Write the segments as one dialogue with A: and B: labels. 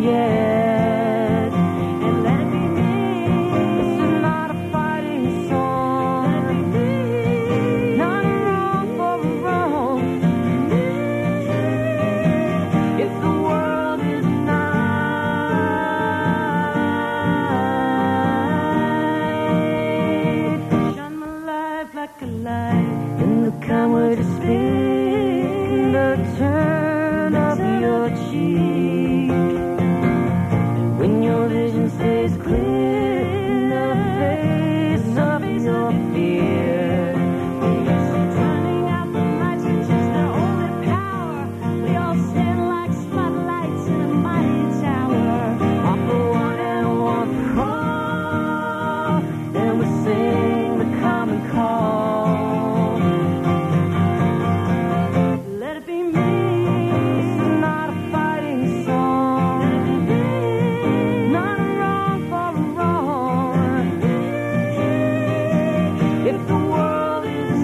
A: forget. And let it be me. This is not a fighting song. Let it be me. Not a wrong for a wrong. If the world is night, shine my life like a light in the kind way to speak, the turn of your cheek. When your vision stays clear in the face of your fear. Turning out the lights, which is their only power. We all stand like spotlights in a mighty tower. All for one and one for all. Then we sing the common call. Let it be me. This is not a fighting song. Let it be me. Not a wrong for a wrong. If the world is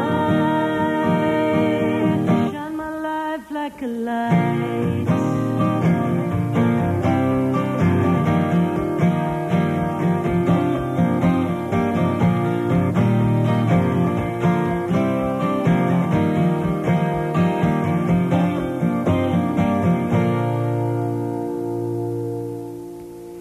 A: night, shine my life like a light.